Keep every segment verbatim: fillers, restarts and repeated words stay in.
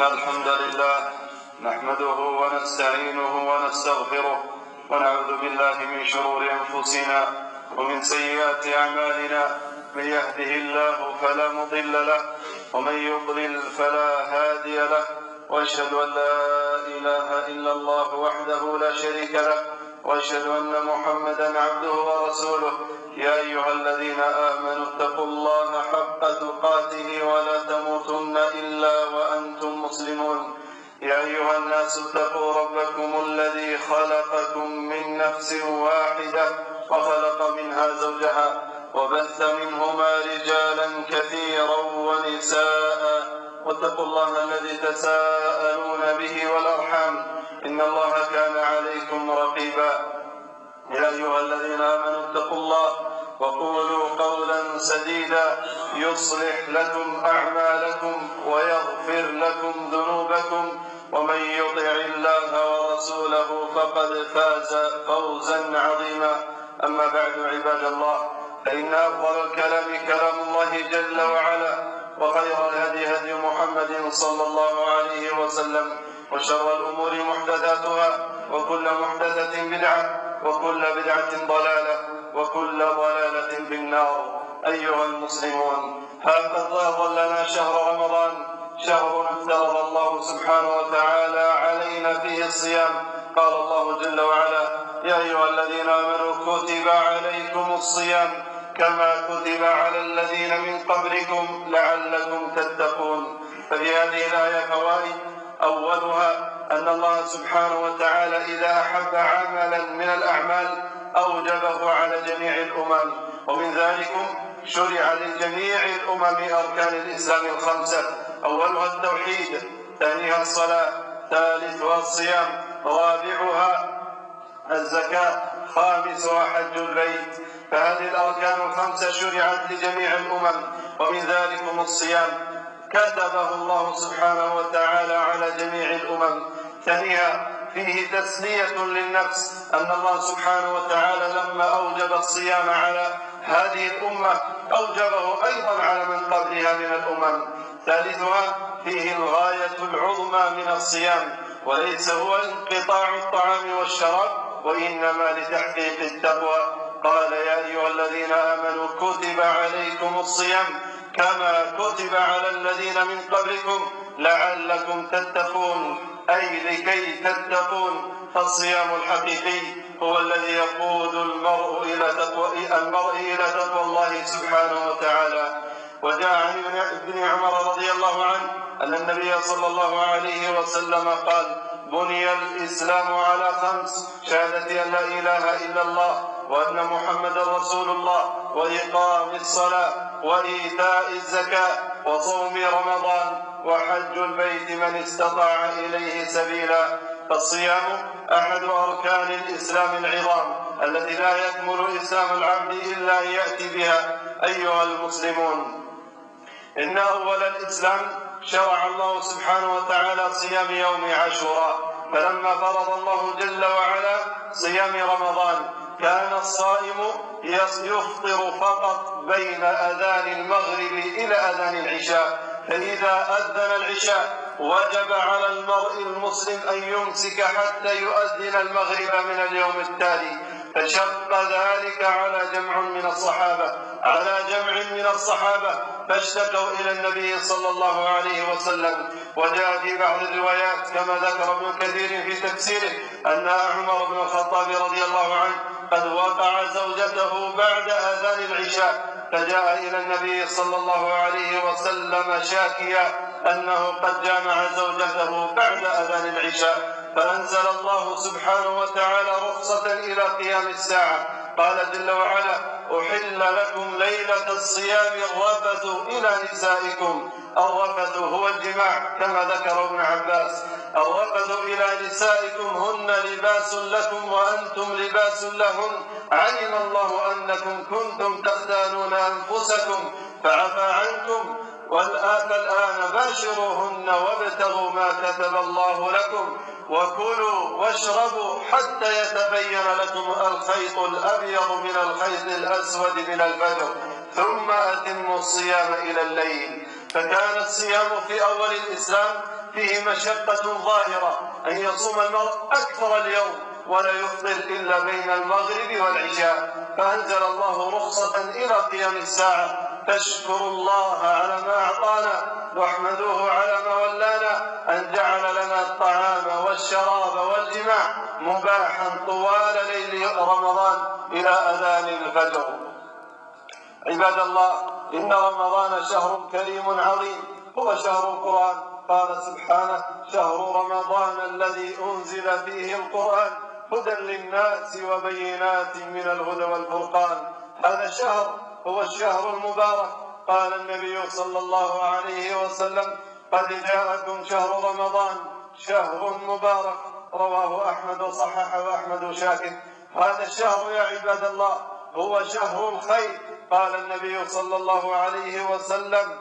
الحمد لله نحمده ونستعينه ونستغفره ونعوذ بالله من شرور أنفسنا ومن سيئات أعمالنا. من يهده الله فلا مضل له ومن يضلل فلا هادي له، وأشهد أن لا إله إلا الله وحده لا شريك له، وأشهد أن محمدا عبده ورسوله. يا أيها الذين آمنوا اتقوا الله حق تقاته ولا تموتن إلا وأنتم مسلمون. يا أيها الناس اتقوا ربكم الذي خلقكم من نفس واحدة وخلق منها زوجها وبث منهما رجالا كثيرا ونساء، واتقوا الله الذي تساءلون به والأرحام إن الله كان عليكم رقيبا. يا أيها الذين آمنوا اتقوا الله وقولوا قولا سديدا يصلح لكم أعمالكم ويغفر لكم ذنوبكم، ومن يطع الله ورسوله فقد فاز فوزا عظيما. أما بعد، عباد الله، فإن أفضل الكلام كلام الله جل وعلا، وخير الهدي هدي محمد صلى الله عليه وسلم، وشر الأمور محدثاتها، وكل محدثة بدعة، وكل بدعة ضلالة، وكل ضلالة في النار. أيها المسلمون، هكذا ظلنا شهر رمضان، شهر افترض الله سبحانه وتعالى علينا فيه الصيام. قال الله جل وعلا: يا أيها الذين آمنوا كتب عليكم الصيام كما كتب على الذين من قبلكم لعلكم تتقون. ففي هذه الآية فوائد. أولها أن الله سبحانه وتعالى إذا أحب عملا من الأعمال أوجبه على جميع الأمم، ومن ذلك شرع لجميع الأمم أركان الإسلام الخمسة: أولها التوحيد، ثانيها الصلاة، ثالثها الصيام، رابعها الزكاة، خامسها حج البيت. فهذه الأركان الخمسة شرعت لجميع الأمم، ومن ذلكم الصيام كتبه الله سبحانه وتعالى على جميع الأمم. ثانيها فيه تسلية للنفس، أن الله سبحانه وتعالى لما أوجب الصيام على هذه الأمة أوجبه أيضا على من قبلها من الأمم. ثالثها فيه الغاية العظمى من الصيام، وليس هو انقطاع الطعام والشراب، وإنما لتحقيق التقوى. قال: يا أيها الذين آمنوا كتب عليكم الصيام كما كتب على الذين من قبلكم لعلكم تتقون، أي لكي تتقون. فالصيام الحقيقي هو الذي يقود المرء إلى تقوى المرء إلى تقوى الله سبحانه وتعالى. وجاء عن ابن عمر رضي الله عنه أن النبي صلى الله عليه وسلم قال: بني الإسلام على خمس: شهادة أن لا إله إلا الله وأن محمد رسول الله، وإقام الصلاة، وإيتاء الزكاة، وصوم رمضان، وحج البيت من استطاع إليه سبيلا. فالصيام أحد أركان الإسلام العظام التي لا يكمل إسلام العبد إلا أن يأتي بها. أيها المسلمون، إن أول الإسلام شرع الله سبحانه وتعالى صيام يوم عاشوراء، فلما فرض الله جل وعلا صيام رمضان كان الصائم يفطر فقط بين أذان المغرب إلى أذان العشاء، فإذا أذن العشاء وجب على المرء المسلم أن يمسك حتى يؤذن المغرب من اليوم التالي. فشق ذلك على جمع من الصحابة على جمع من الصحابة فاشتكوا إلى النبي صلى الله عليه وسلم. وجاء في بعض الروايات كما ذكر ابن كثير في تفسيره أن عمر بن الخطاب رضي الله عنه قد وقع زوجته بعد أذان العشاء، فجاء إلى النبي صلى الله عليه وسلم شاكيا أنه قد جامع زوجته بعد أذان العشاء، فأنزل الله سبحانه وتعالى رخصة إلى قيام الساعة. قال جل وعلا: أحل لكم ليلة الصيام الرفث إلى نسائكم. الرفث هو الجماع كما ذكر ابن عباس. الرفث إلى نسائكم هن لباس لكم وأنتم لباس لهن، علم الله أنكم كنتم تختانون أنفسكم فعفى عنكم، والآن باشروهن وابتغوا ما كتب الله لكم، وكلوا واشربوا حتى يتبين لكم الخيط الأبيض من الخيط الأسود من الفجر، ثم أتموا الصيام إلى الليل. فكان الصيام في أول الإسلام فيه مشقة ظاهرة، أن يصوم المرء أكثر اليوم ولا يفطر إلا بين المغرب والعشاء، فأنزل الله رخصة إلى قيام الساعة، فاشكروا الله على ما أعطانا واحمدوه على ما ولانا، أن جعل لنا الطعام والشراب والجماع مباحا طوال ليل رمضان إلى أذان الفجر. عباد الله، إن رمضان شهر كريم عظيم، هو شهر القرآن. قال سبحانه: شهر رمضان الذي أنزل فيه القرآن هدى للناس وبينات من الهدى والفرقان. هذا الشهر هو الشهر المبارك. قال النبي صلى الله عليه وسلم: قد جاءكم شهر رمضان شهر مبارك. رواه أحمد وصححه أحمد شاكر. هذا الشهر يا عباد الله هو شهر الخير. قال النبي صلى الله عليه وسلم: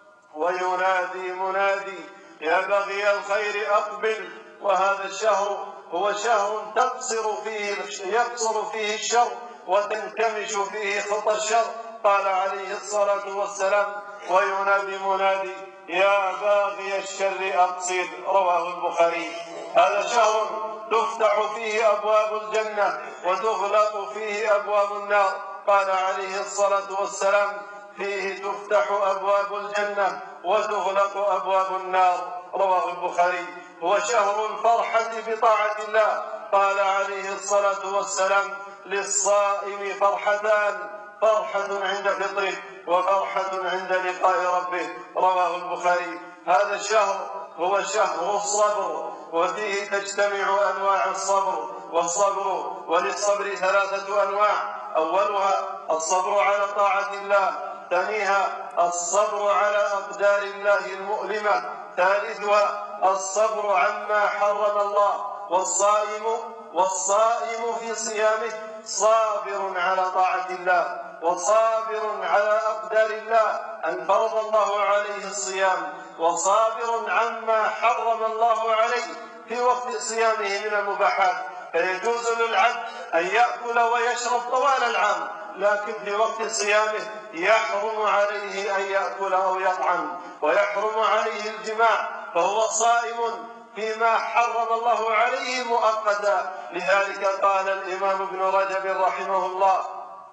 وينادي منادي يا بغي الخير أقبل. وهذا الشهر هو شهر تقصر فيه يقصر فيه الشر وتنكمش فيه خطى الشر. قال عليه الصلاة والسلام: وينادي منادي يا باغي الشر أقصد. رواه البخاري. هذا شهر تفتح فيه أبواب الجنة وتغلق فيه أبواب النار. قال عليه الصلاة والسلام: فيه تفتح أبواب الجنة وتغلق أبواب النار. رواه البخاري. هو شهر الفرحة بطاعة الله. قال عليه الصلاة والسلام: للصائم فرحتان، فرحة عند فطره وفرحة عند لقاء ربه. رواه البخاري. هذا الشهر هو شهر الصبر، وفيه تجتمع أنواع الصبر والصبر. وللصبر ثلاثة أنواع: أولها الصبر على طاعة الله، ثانيها الصبر على أقدار الله المؤلمة، ثالثها الصبر عما حرم الله. والصائم والصائم في صيامه صابر على طاعة الله وصابر على أقدار الله أن فرض الله عليه الصيام، وصابر عما حرم الله عليه في وقت صيامه من المباحات. فيجوز للعبد أن يأكل ويشرب طوال العام، لكن في وقت صيامه يحرم عليه أن يأكل أو يطعم، ويحرم عليه الجماع، فهو صائم فيما حرم الله عليه مؤقتا. لذلك قال الإمام ابن رجب رحمه الله: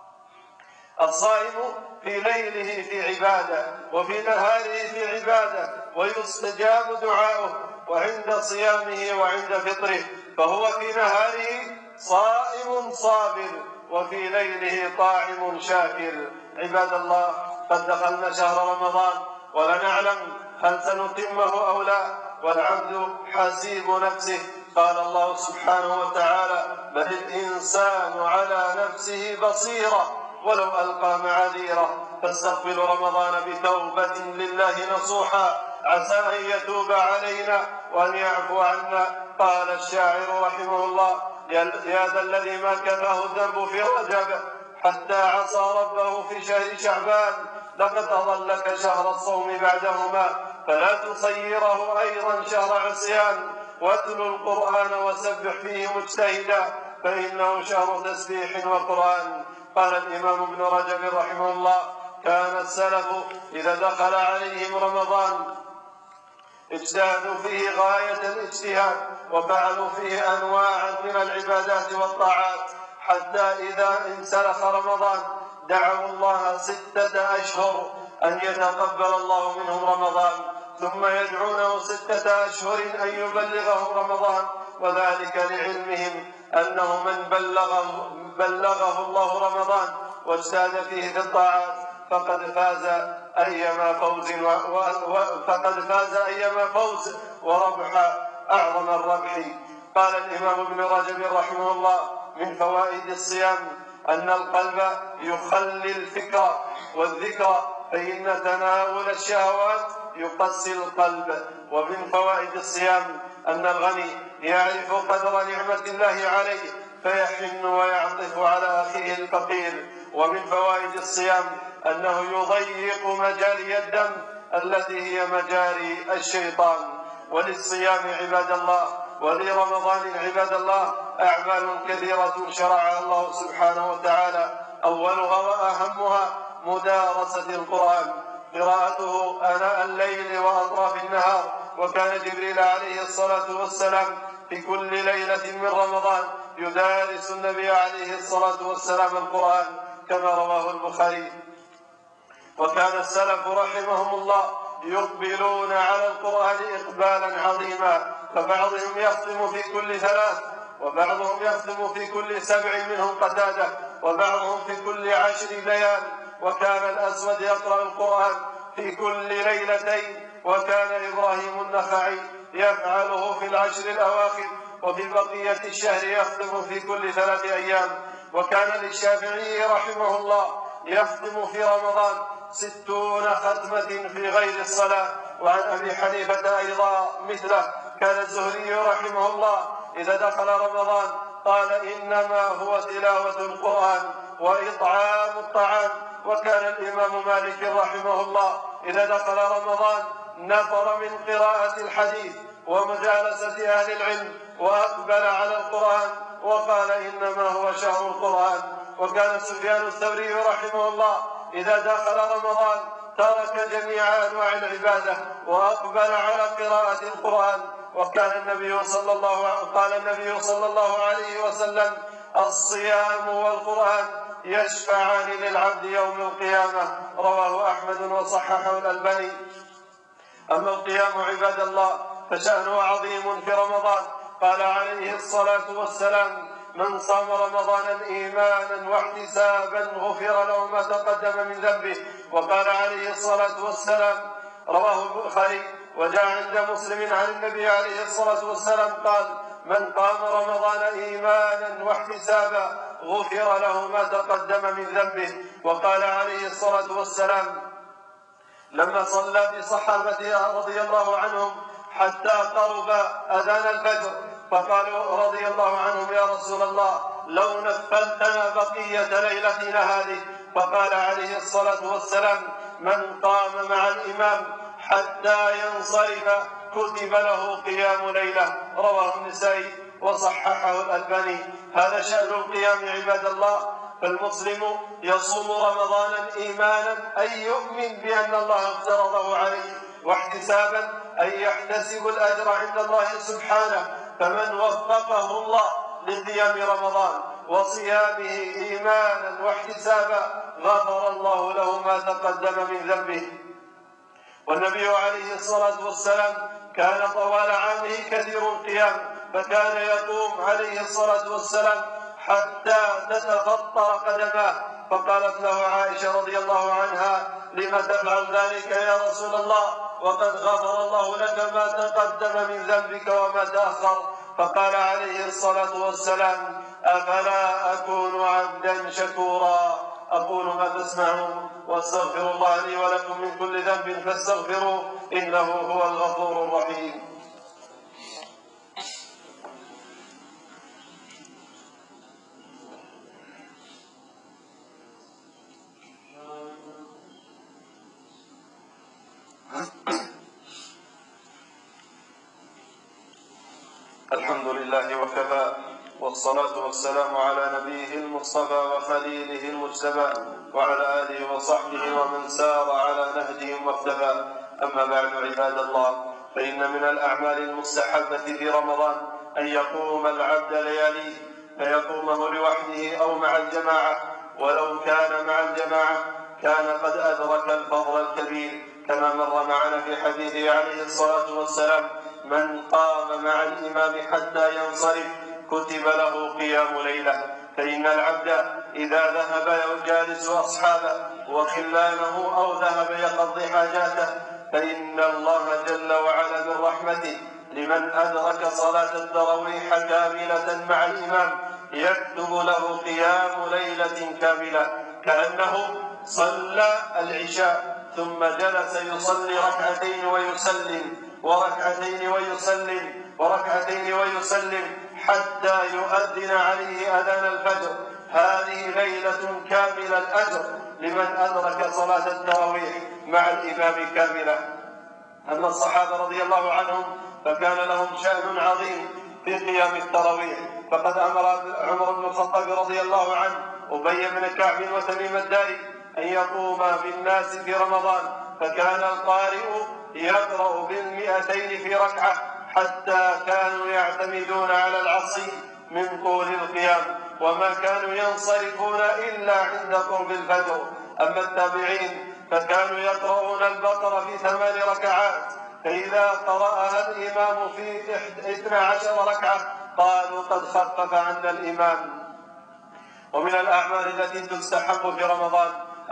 الصائم في ليله في عبادة وفي نهاره في عبادة، ويستجاب دعاؤه وعند صيامه وعند فطره، فهو في نهاره صائم صابر وفي ليله طاعم شاكر. عباد الله، قد دخلنا شهر رمضان ولا نعلم هل سنتمه أو لا، والعبد حسيب نفسه. قال الله سبحانه وتعالى: بل الإنسان على نفسه بصيرة ولو ألقى معاذيره. فاستقبلوا رمضان بتوبة لله نصوحا، عسى أن يتوب علينا وأن يعفو عنا. قال الشاعر رحمه الله: يا ذا الذي ما كفاه الذنب في رجب حتى عصى ربه في شهر شعبان، لقد أضلك شهر الصوم بعدهما، فلا تصيره أيضا شهر عصيان، واتل القرآن وسبح فيه مجتهدا، فإنه شهر تسبيح وقرآن. قال الإمام ابن رجب رحمه الله: كان السلف إذا دخل عليهم رمضان اجتهدوا فيه غاية الاجتهاد، وفعلوا فيه أنواعا من العبادات والطاعات، حتى إذا انسلخ رمضان دعوا الله ستة أشهر أن يتقبل الله منهم رمضان، ثم يدعونه ستة أشهر أن يبلغهم رمضان، وذلك لعلمهم أنه من بلغه, بلغه الله رمضان واجتهد فيه في الطاعات فقد فاز أيما فوز فقد فاز أيما فوز وربح أعظم الربح. قال الإمام ابن رجب رحمه الله: من فوائد الصيام أن القلب يخلي الفكر والذكر، فإن تناول الشهوات يقسي القلب. ومن فوائد الصيام أن الغني يعرف قدر نعمة الله عليه فيحن ويعطف على أخيه الفقير. ومن فوائد الصيام أنه يضيق مجاري الدم التي هي مجاري الشيطان. وللصيام عباد الله ولرمضان عباد الله أعمال كثيرة شرعها الله سبحانه وتعالى، أولها وأهمها مدارسة القرآن. قراءته آناء الليل وأطراف النهار. وكان جبريل عليه الصلاة والسلام في كل ليلة من رمضان يدارس النبي عليه الصلاة والسلام القرآن كما رواه البخاري. وكان السلف رحمهم الله يقبلون على القرآن إقبالا عظيما، فبعضهم يختم في كل ثلاث، وبعضهم يختم في كل سبع منهم قتادة، وبعضهم في كل عشر ليال. وكان الأسود يقرأ القرآن في كل ليلتين، وكان إبراهيم النخعي يفعله في العشر الأواخر، وفي بقية الشهر يختم في كل ثلاث أيام. وكان للشافعي رحمه الله يختم في رمضان ستون ختمة في غير الصلاة. وعن أبي حنيفة أيضا مثله. كان الزهري رحمه الله إذا دخل رمضان قال إنما هو تلاوة القرآن وإطعام الطعام. وكان الإمام مالك رحمه الله إذا دخل رمضان نفر من قراءة الحديث ومجالسة أهل العلم وأقبل على القرآن وقال إنما هو شهر القرآن. وكان سفيان الثوري رحمه الله إذا دخل رمضان ترك جميع أنواع العبادة وأقبل على قراءة القرآن. وكان النبي صلى الله قال النبي صلى الله عليه وسلم الصيام والقرآن يشفعان للعبد يوم القيامة. رواه أحمد وصححه الألباني. أما القيام عباد الله فشأنه عظيم في رمضان. قال عليه الصلاة والسلام من صام رمضان إيمانا واحتسابا غفر له ما تقدم من ذنبه. وقال عليه الصلاة والسلام رواه البخاري وجاء عند مسلم عن النبي عليه الصلاة والسلام قال من قام رمضان إيمانا واحتسابا غفر له ما تقدم من ذنبه. وقال عليه الصلاة والسلام لما صلى بصحابته رضي الله عنهم حتى قرب أذان الفجر فقالوا رضي الله عنهم يا رسول الله لو نفلتنا بقية ليلتنا هذه. فقال عليه الصلاة والسلام من قام مع الإمام حتى ينصرف كتب له قيام ليلة. رواه النسائي وصححه الألباني. هذا شأن القيام عباد الله. فالمسلم يصوم رمضانا إيمانا أي يؤمن بأن الله افترضه عليه، واحتسابا أي يحتسب الأجر عند الله سبحانه. فمن وفقه الله لقيام رمضان وصيامه إيمانا واحتسابا غفر الله له ما تقدم من ذنبه. والنبي عليه الصلاة والسلام كان طوال عامه كثير القيام، فكان يقوم عليه الصلاة والسلام حتى تتفطر قدماه. فقالت له عائشة رضي الله عنها لما تفعل ذلك يا رسول الله وقد غفر الله لك ما تقدم من ذنبك وما تأخر. فقال عليه الصلاة والسلام أفلا أكون عبدا شكورا. أقول ما تسمعون واستغفر الله لي ولكم من كل ذنب فاستغفروه إنه هو الغفور الرحيم. الحمد لله وكفى، والصلاة والسلام على نبيه المصطفى وخليله المجتبى وعلى آله وصحبه ومن سار على نهجهم واقتفى. أما بعد عباد الله، فإن من الأعمال المستحبة في رمضان أن يقوم العبد لياليه، فيقومه لوحده أو مع الجماعة، ولو كان مع الجماعة كان قد أدرك الفضل الكبير، كما مر معنا في حديثه عليه الصلاة والسلام من قام مع الإمام حتى ينصرف كتب له قيام ليلة. فإن العبد إذا ذهب يجالس أصحابه وخلانه أو ذهب يقضي حاجاته فإن الله جل وعلا من رحمته لمن أدرك صلاة التراويح كاملة مع الإمام يكتب له قيام ليلة كاملة كأنه صلى العشاء ثم جلس يصلي ركعتين ويسلم وركعتين ويسلم وركعتين ويسلم حتى يؤذن عليه أذان الفجر. هذه ليلة كاملة الأجر لمن أدرك صلاة التراويح مع الإمام كاملة. أما الصحابة رضي الله عنهم فكان لهم شأن عظيم في قيام التراويح، فقد أمر عمر بن الخطاب رضي الله عنه أبي بن كعب وتميم الداري أن يقوم بالناس في رمضان فكان القارئ يقرأ بالمئتين في ركعة حتى كانوا يعتمدون على العصي من طول القيام، وما كانوا ينصرفون إلا عند قرب الفجر. أما التابعين فكانوا يقرؤون البقرة في ثمان ركعات، فإذا قرأها الإمام في اثنى عشر ركعة قالوا قد خفف عنا الإمام. ومن الأعمال التي تستحق في رمضان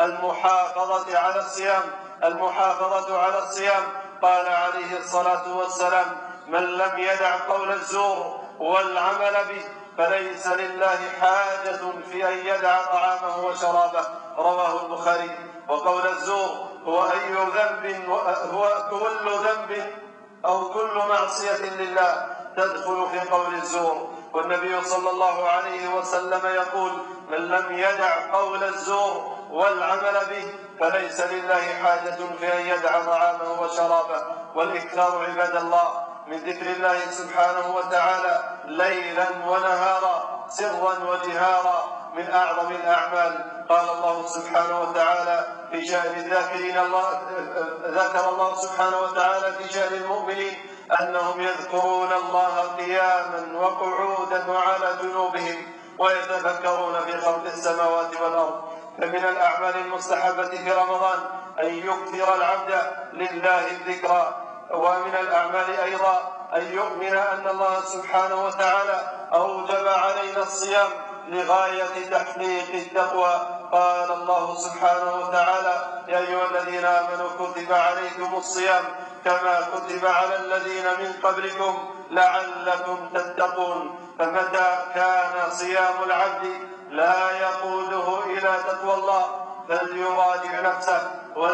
المحافظة على الصيام المحافظة على الصيام قال عليه الصلاة والسلام: من لم يدع قول الزور والعمل به فليس لله حاجة في أن يدع طعامه وشرابه، رواه البخاري. وقول الزور هو أي ذنب هو كل ذنب أو كل معصية لله تدخل في قول الزور. والنبي صلى الله عليه وسلم يقول: من لم يدع قول الزور والعمل به فليس لله حاجة في أن يدع طعامه وشرابه. والإكثار عباد الله من ذكر الله سبحانه وتعالى ليلا ونهارا سرا وجهارا من أعظم الأعمال. قال الله سبحانه وتعالى في شأن الذاكرين الله ذكر الله سبحانه وتعالى في شأن المؤمنين أنهم يذكرون الله قياما وقعودا وعلى جنوبهم ويتفكرون في خلق السماوات والأرض. فمن الأعمال المستحبة في رمضان أن يكثر العبد لله الذكرى. ومن الأعمال أيضا أن يؤمن أن الله سبحانه وتعالى أوجب علينا الصيام لغاية تحقيق التقوى. قال الله سبحانه وتعالى: يا أيها الذين آمنوا كتب عليكم الصيام كما كتب على الذين من قبلكم لعلكم تتقون. فمتى كان صيام العبد لا يقوده إلى تقوى الله فليراجع نفسه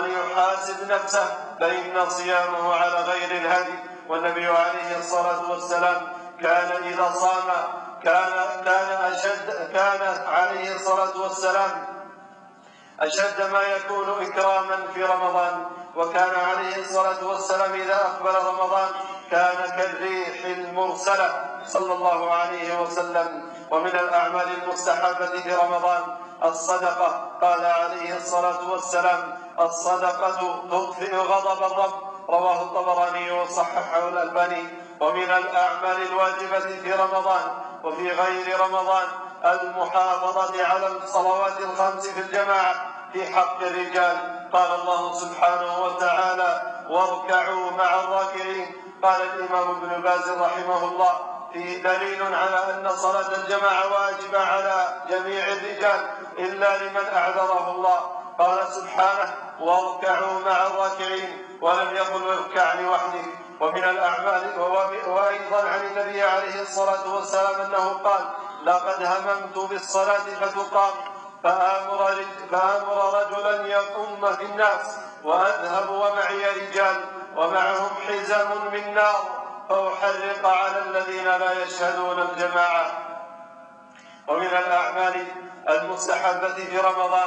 وليحاسب نفسه، فإن صيامه على غير الهدي. والنبي عليه الصلاة والسلام كان إذا صام كان كان أشد كان عليه الصلاة والسلام أشد ما يكون إكراما في رمضان. وكان عليه الصلاة والسلام إذا أقبل رمضان كان كالريح المرسلة صلى الله عليه وسلم. ومن الأعمال المستحبة في رمضان الصدقة. قال عليه الصلاة والسلام: الصدقة تطفئ غضب الرب، رواه الطبراني وصححه الألباني. ومن الأعمال الواجبة في رمضان وفي غير رمضان المحافظة على الصلوات الخمس في الجماعة في حق الرجال. قال الله سبحانه وتعالى: واركعوا مع الراكعين. قال الإمام ابن باز رحمه الله: فيه دليل على أن صلاة الجماعة واجبة على جميع الرجال إلا لمن أعذره الله. قال سبحانه: واركعوا مع الراكعين، ولم يقل اركع لوحدك. ومن الأعمال وأيضا عن النبي عليه الصلاة والسلام أنه قال: لقد هممت بالصلاة فتقام فآمر, فآمر رجلا يقوم في الناس وأذهب ومعي رجال ومعهم حزم من نار فأحرق على الذين لا يشهدون الجماعة. ومن الأعمال المستحبة في رمضان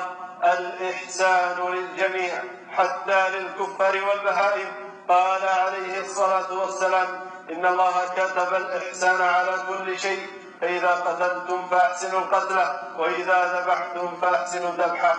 الإحسان للجميع حتى للكفار والبهائم. قال عليه الصلاة والسلام: إن الله كتب الإحسان على كل شيء، فإذا قتلتم فأحسنوا القتلة وإذا ذبحتم فأحسنوا الذبحة.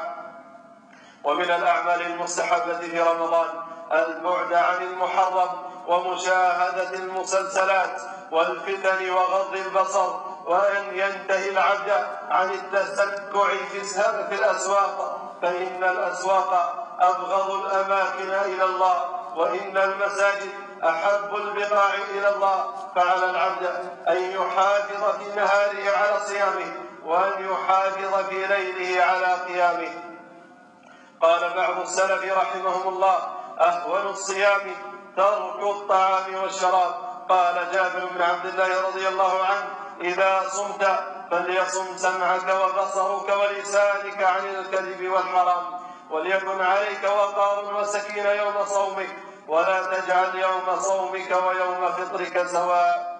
ومن الأعمال المستحبة في رمضان البعد عن المحرم ومشاهدة المسلسلات والفتن وغض البصر، وأن ينتهي العبد عن التسكع في الأسواق، فإن الأسواق أبغض الأماكن إلى الله، وإن المساجد أحب البقاع إلى الله. فعلى العبد أن يحافظ في نهاره على صيامه وأن يحافظ في ليله على قيامه. قال بعض السلف رحمهم الله: أهون الصيام ترك الطعام والشراب. قال جابر بن عبد الله رضي الله عنه: إذا صمت فليصم سمعك وبصرك ولسانك عن الكذب والحرام، وليكن عليك وقار وسكينة يوم صومك، ولا تجعل يوم صومك ويوم فطرك سواء.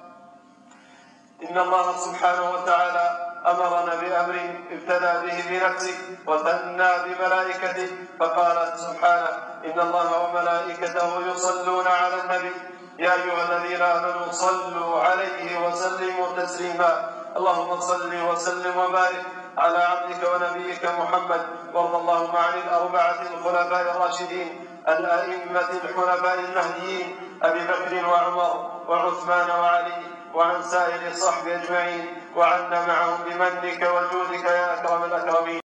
إن الله سبحانه وتعالى أمرنا بأمر ابتدى به بنفسه وثنى بملائكته، فقال سبحانه: إن الله وملائكته يصلون على النبي يا أيها الذين آمنوا صلوا عليه وسلموا تسليما. اللهم صل وسلم وبارك على عبدك ونبيك محمد، وارض اللهم عن الأربعة الخلفاء الراشدين الأئمة الحنفاء المهديين أبي بكر وعمر وعثمان وعلي، وعن سائر الصحب أجمعين، وعنا معهم بمنك وجودك يا أكرم